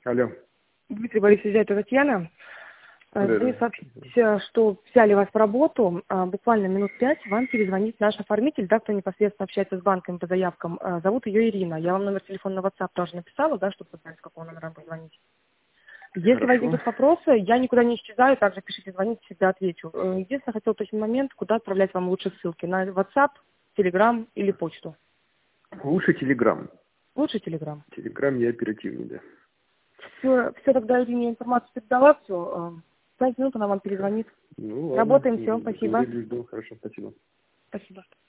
Алло. Дмитрий Борисович, это Татьяна. Звоню Да. сообщить, что взяли вас в работу. Буквально минут 5 вам перезвонит наш оформитель, да, кто непосредственно общается с банками по заявкам. Зовут ее Ирина. Я вам номер телефона на WhatsApp тоже написала, да, чтобы вы знали, с какого номера позвонить. Если Хорошо. возникнут вопросы, я никуда не исчезаю, также пишите, звоните, всегда отвечу. Единственное, хотел уточнить момент, куда отправлять вам лучше ссылки. На WhatsApp, Telegram или почту? Лучше Телеграм. Лучше Telegram. Телеграм я оперативный, да. Все тогда Ирине информацию передала, все. 5 минут она вам перезвонит. Ну ладно. Работаем, все, спасибо. Жду. Хорошо, спасибо. Спасибо.